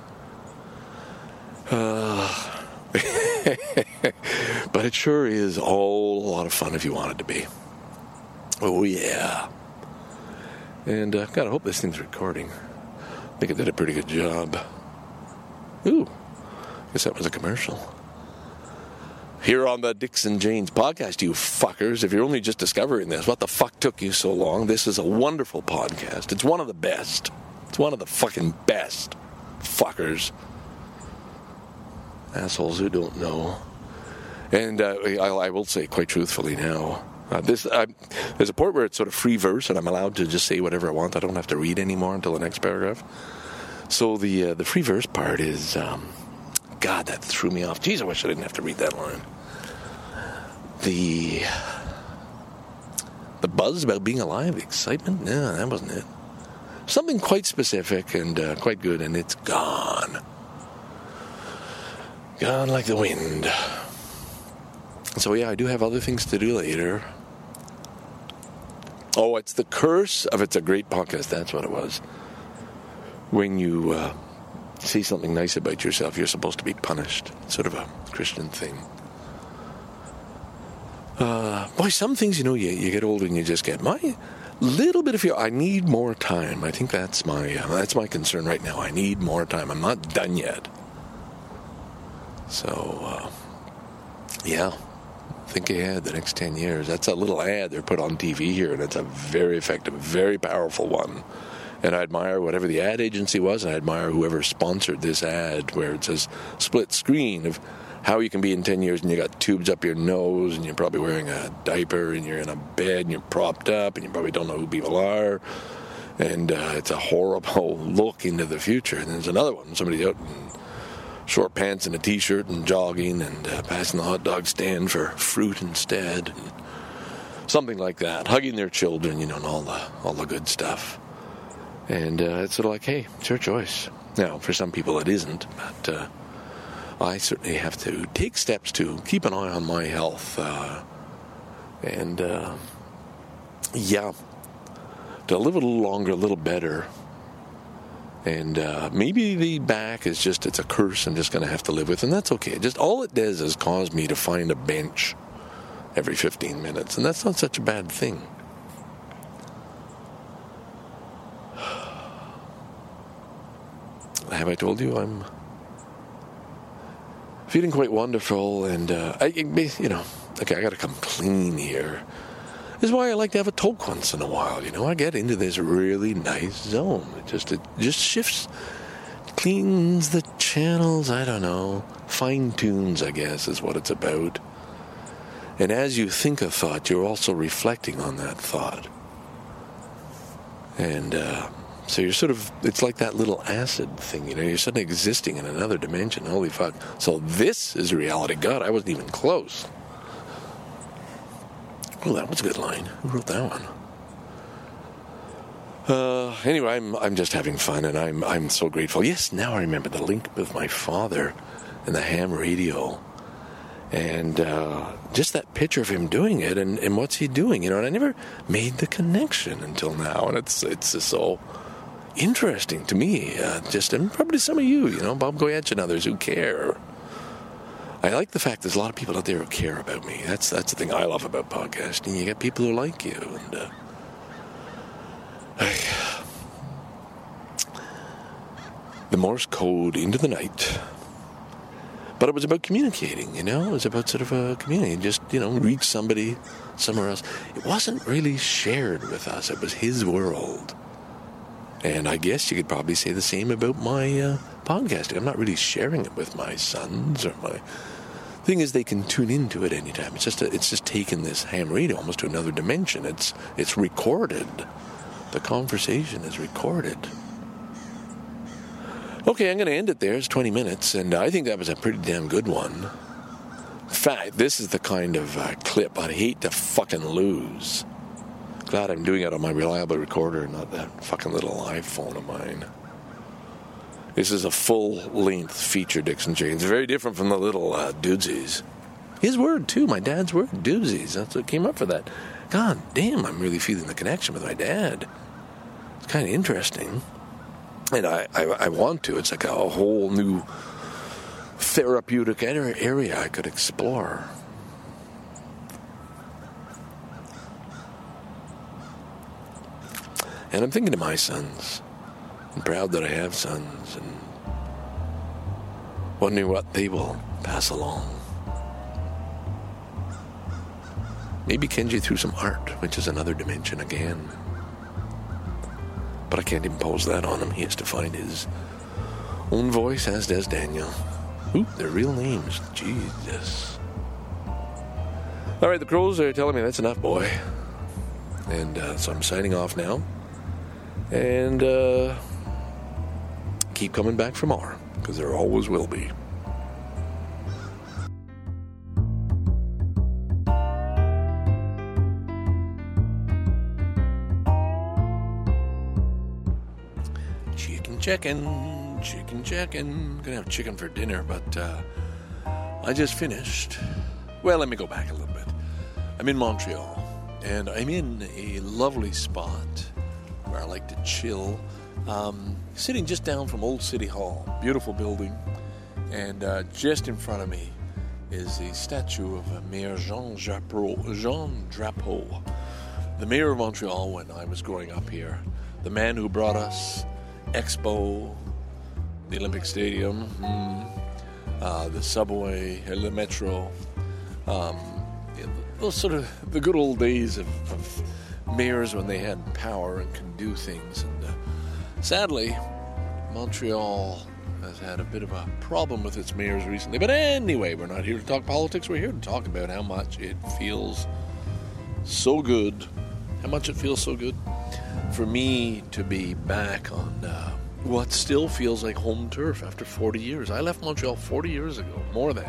Uh... But it sure is all a lot of fun if you want it to be. Oh, yeah. And, uh, God, I hope this thing's recording. I think it did a pretty good job. Ooh, I guess that was a commercial. Here on the Dixon Janes podcast, you fuckers, if you're only just discovering this, what the fuck took you so long? This is a wonderful podcast. It's one of the best. It's one of the fucking best. Fuckers. Assholes who don't know. And uh, I, I will say quite truthfully now, uh, this uh, there's a part where it's sort of free verse and I'm allowed to just say whatever I want. I don't have to read anymore until the next paragraph. So the uh, the free verse part is, um, God, that threw me off. Jeez, I wish I didn't have to read that line. The the buzz about being alive, the excitement, no, that wasn't it. Something quite specific and uh, quite good, and it's gone. Gone like the wind. So yeah, I do have other things to do later. Oh, it's the curse of It's a Great Podcast. That's what it was. When you uh, say something nice about yourself, you're supposed to be punished. It's sort of a Christian thing. Uh, boy, some things, you know, you, you get older and you just get my little bit of your. I need more time. I think that's my uh, that's my concern right now. I need more time. I'm not done yet. So, uh, yeah, think ahead the next ten years. That's a little ad they're put on T V here, and it's a very effective, very powerful one. And I admire whatever the ad agency was, and I admire whoever sponsored this ad where it says split screen of how you can be in ten years, and you got tubes up your nose, and you're probably wearing a diaper, and you're in a bed, and you're propped up, and you probably don't know who people are. And uh, it's a horrible look into the future. And there's another one, somebody out in short pants and a t-shirt and jogging and uh, passing the hot dog stand for fruit instead, and something like that, hugging their children, you know, and all the all the good stuff. And uh, it's sort of like, hey, it's your choice. Now, for some people it isn't, but uh, I certainly have to take steps to keep an eye on my health, uh, and uh, yeah, to live a little longer, a little better. And uh, maybe the back is just, it's a curse I'm just going to have to live with, and that's okay. Just all it does is cause me to find a bench every fifteen minutes, and that's not such a bad thing. Have I told you I'm feeling quite wonderful, and uh, I, you know, okay, I got to come clean here. This is why I like to have a toke once in a while, you know. I get into this really nice zone. It just it just shifts, cleans the channels, I don't know, fine-tunes, I guess, is what it's about. And as you think a thought, you're also reflecting on that thought. And uh, so you're sort of, it's like that little acid thing, you know. You're suddenly existing in another dimension. Holy fuck. So this is reality. God, I wasn't even close. Oh, that was a good line. Who wrote that one? Uh, anyway, I'm I'm just having fun, and I'm I'm so grateful. Yes, now I remember the link with my father and the ham radio, and uh, just that picture of him doing it, and, and what's he doing? You know, and I never made the connection until now, and it's it's just so interesting to me. Uh, just and probably some of you, you know, Bob Goyetch and others who care. I like the fact there's a lot of people out there who care about me. That's that's the thing I love about podcasting. You get people who like you, and uh, I, the Morse code into the night. But it was about communicating, you know. It was about sort of a community, just, you know, reach somebody somewhere else. It wasn't really shared with us. It was his world. And I guess you could probably say the same about my uh, podcasting. I'm not really sharing it with my sons or my... Thing is, they can tune into it anytime. It's just a, it's just taken this ham radio almost to another dimension. It's it's recorded, the conversation is recorded. Okay, I'm going to end it there. It's twenty minutes, and I think that was a pretty damn good one. In fact, this is the kind of uh, clip I'd hate to fucking lose. Glad I'm doing it on my reliable recorder, not that fucking little iPhone of mine. This is a full-length feature, Dixon James. Very different from the little uh, doodsies. His word, too, my dad's word, doodsies. That's what came up for that. God damn, I'm really feeling the connection with my dad. It's kind of interesting. And I, I, I want to. It's like a whole new therapeutic area I could explore. And I'm thinking of my sons. I'm proud that I have sons, and wondering what they will pass along. Maybe Kenji through some art, which is another dimension again. But I can't impose that on him. He has to find his own voice, as does Daniel. Ooh, their real names. Jesus. All right, the crows are telling me that's enough, boy. And uh, so I'm signing off now. And uh, keep coming back for more, because there always will be. Chicken, chicken, chicken, chicken. Gonna have chicken for dinner, but uh, I just finished. Well, let me go back a little bit. I'm in Montreal, and I'm in a lovely spot where I like to chill. Um, sitting just down from Old City Hall, beautiful building, and uh, just in front of me is a statue of uh, Mayor Jean Drapeau, Jean Drapeau, the mayor of Montreal when I was growing up here, the man who brought us Expo, the Olympic Stadium, mm, uh, the subway, the metro, um, those sort of the good old days of, of mayors when they had power and can do things. And uh, sadly, Montreal has had a bit of a problem with its mayors recently. But anyway, we're not here to talk politics. We're here to talk about how much it feels so good, how much it feels so good for me to be back on uh, what still feels like home turf after forty years. I left Montreal forty years ago, more than.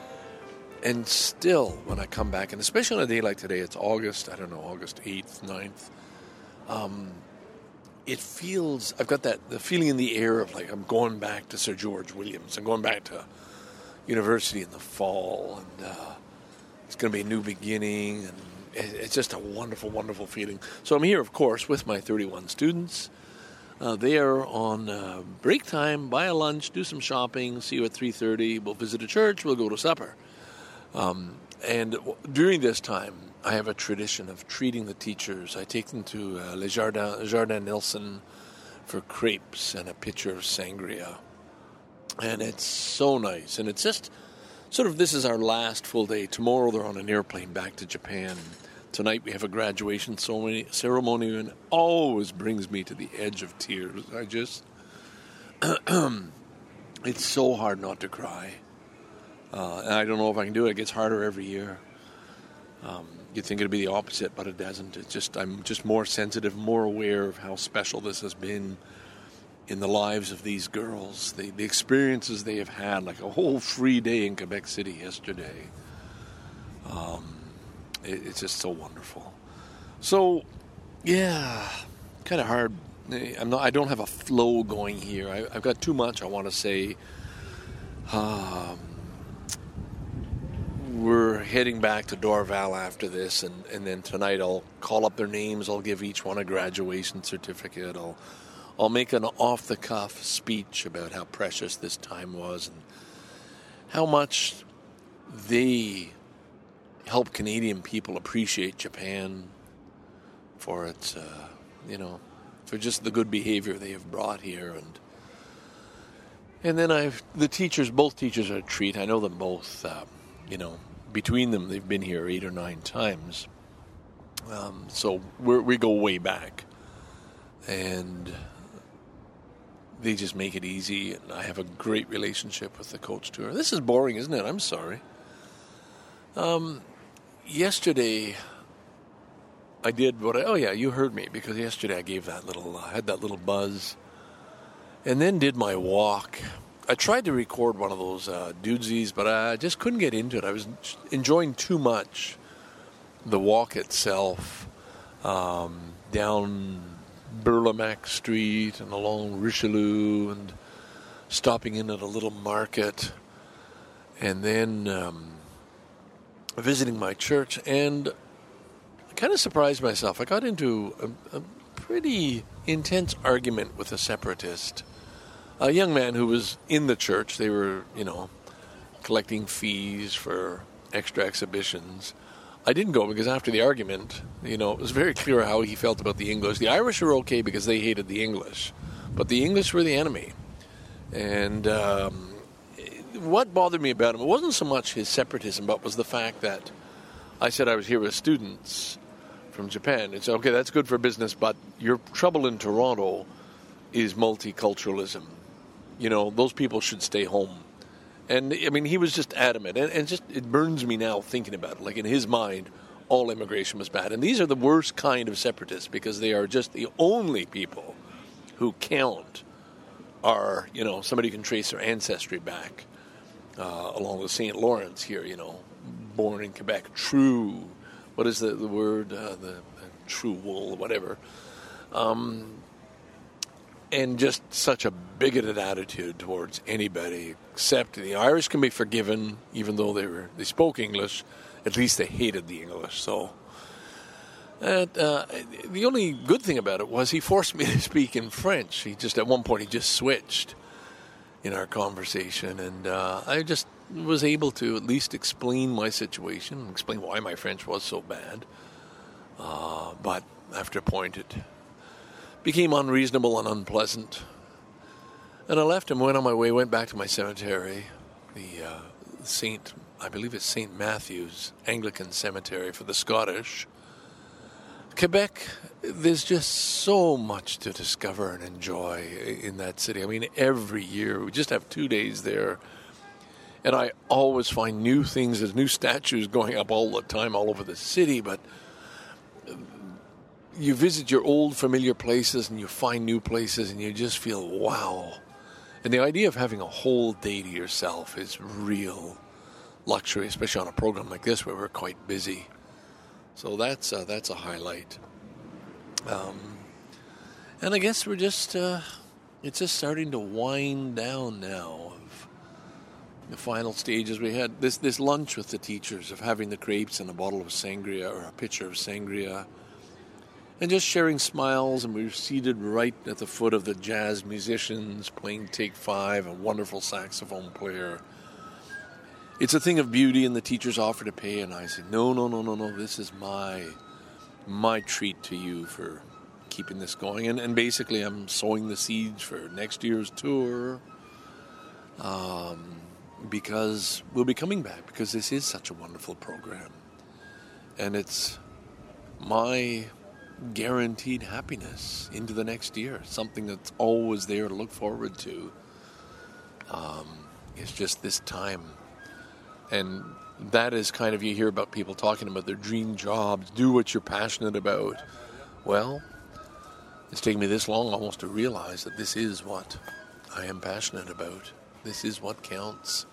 And still, when I come back, and especially on a day like today, it's August, I don't know, August eighth, ninth, um, it feels, I've got that, the feeling in the air of like I'm going back to Sir George Williams. I'm going back to university in the fall, and uh, it's going to be a new beginning, and it's just a wonderful, wonderful feeling. So I'm here, of course, with my thirty-one students. Uh, they are on uh, break time, buy a lunch, do some shopping, see you at three thirty. We'll visit a church, we'll go to supper. Um, and w- during this time, I have a tradition of treating the teachers. I take them to uh, Le Jardin, Jardin Nelson for crepes and a pitcher of sangria. And it's so nice. And it's just sort of, this is our last full day. Tomorrow they're on an airplane back to Japan. Tonight we have a graduation ceremony, and always brings me to the edge of tears. I just, it's so hard not to cry. Uh, and I don't know if I can do it. It gets harder every year. Um, you'd think it'd be the opposite, but it doesn't. It's just, I'm just more sensitive, more aware of how special this has been in the lives of these girls, the, the experiences they have had, like a whole free day in Quebec City yesterday. Um, it, it's just so wonderful. So, yeah, kind of hard. I'm not. I don't have a flow going here. I, I've got too much I want to say. Um, we're heading back to Dorval after this, and, and then tonight I'll call up their names. I'll give each one a graduation certificate. I'll I'll make an off-the-cuff speech about how precious this time was and how much they help Canadian people appreciate Japan for its, uh, you know, for just the good behavior they have brought here. And and then I've, the teachers, both teachers are a treat. I know them both, um, you know, between them they've been here eight or nine times. Um, so we're, we go way back. And they just make it easy, and I have a great relationship with the coach tour. This is boring, isn't it? I'm sorry. Um, yesterday, I did what I, oh yeah, you heard me, because yesterday I gave that little, I uh, had that little buzz, and then did my walk. I tried to record one of those uh, dudesies, but I just couldn't get into it. I was enjoying too much the walk itself, um, down Burlamac Street and along Richelieu, and stopping in at a little market, and then um, visiting my church, and I kind of surprised myself. I got into a, a pretty intense argument with a separatist, a young man who was in the church. They were, you know, collecting fees for extra exhibitions. I didn't go because after the argument, you know, it was very clear how he felt about the English. The Irish were okay because they hated the English, but the English were the enemy. And um, what bothered me about him, it wasn't so much his separatism, but was the fact that I said I was here with students from Japan. It's okay, that's good for business, but your trouble in Toronto is multiculturalism. You know, those people should stay home. And, I mean, he was just adamant. And, and just it burns me now thinking about it. Like, in his mind, all immigration was bad. And these are the worst kind of separatists, because they are just the only people who count are, you know, somebody can trace their ancestry back uh, along the Saint Lawrence here, you know, born in Quebec, true, what is the, the word, uh, the, the true wool, whatever. Um, and just such a bigoted attitude towards anybody, except the Irish can be forgiven, even though they were they spoke English. At least they hated the English. So, and, uh, the only good thing about it was he forced me to speak in French. He just, at one point, he just switched in our conversation, and uh, I just was able to at least explain my situation, explain why my French was so bad. Uh, but after a point, it became unreasonable and unpleasant. And I left him, went on my way, went back to my cemetery, the uh, Saint, I believe it's Saint Matthew's Anglican Cemetery for the Scottish. Quebec, there's just so much to discover and enjoy in that city. I mean, every year, we just have two days there, and I always find new things. There's new statues going up all the time all over the city, but you visit your old familiar places and you find new places and you just feel, wow. And the idea of having a whole day to yourself is real luxury, especially on a program like this where we're quite busy. So that's uh, that's a highlight. Um, and I guess we're just, uh, it's just starting to wind down now of the final stages. We had this, this lunch with the teachers of having the crepes and a bottle of sangria or a pitcher of sangria, and just sharing smiles, and we were seated right at the foot of the jazz musicians playing Take Five, a wonderful saxophone player. It's a thing of beauty, and the teachers offer to pay, and I said, no, no, no, no, no, this is my my treat to you for keeping this going. And, and basically I'm sowing the seeds for next year's tour, um, because we'll be coming back, because this is such a wonderful program. And it's my guaranteed happiness into the next year, something that's always there to look forward to. Um, it's just this time. And that is kind of, you hear about people talking about their dream jobs, do what you're passionate about. Well, it's taken me this long almost to realize that this is what I am passionate about. This is what counts.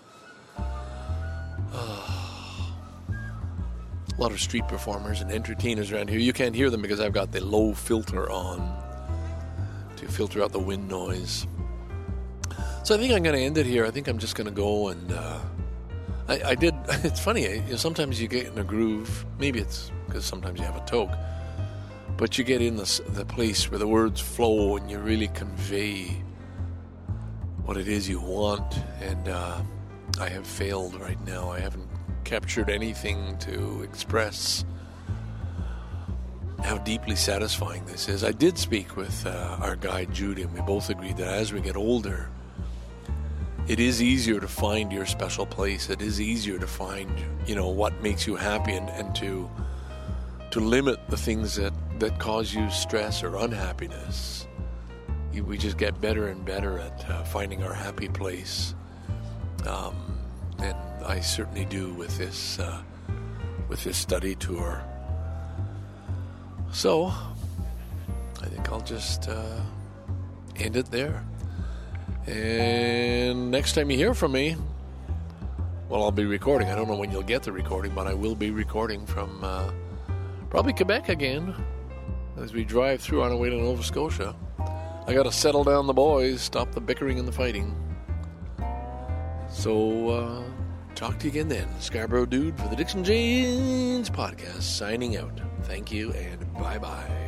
Uh, a lot of street performers and entertainers around here. You can't hear them because I've got the low filter on to filter out the wind noise. So I think I'm going to end it here. I think I'm just going to go and uh, I, I did. It's funny. You know, sometimes you get in a groove. Maybe it's because sometimes you have a toque, but you get in the the place where the words flow and you really convey what it is you want. And uh, I have failed right now. I haven't captured anything to express how deeply satisfying this is. I did speak with uh, our guide Judy, and we both agreed that as we get older, it is easier to find your special place. It is easier to find, you know, what makes you happy, and, and to to limit the things that, that cause you stress or unhappiness. You, we just get better and better at uh, finding our happy place. Um, and I certainly do with this uh, with this study tour. So, I think I'll just uh, end it there. And next time you hear from me, well, I'll be recording. I don't know when you'll get the recording, but I will be recording from uh, probably Quebec again as we drive through on our way to Nova Scotia. I got to settle down the boys, stop the bickering and the fighting. So, uh, talk to you again then. Scarborough Dude for the Dixon Janes podcast, signing out. Thank you and bye-bye.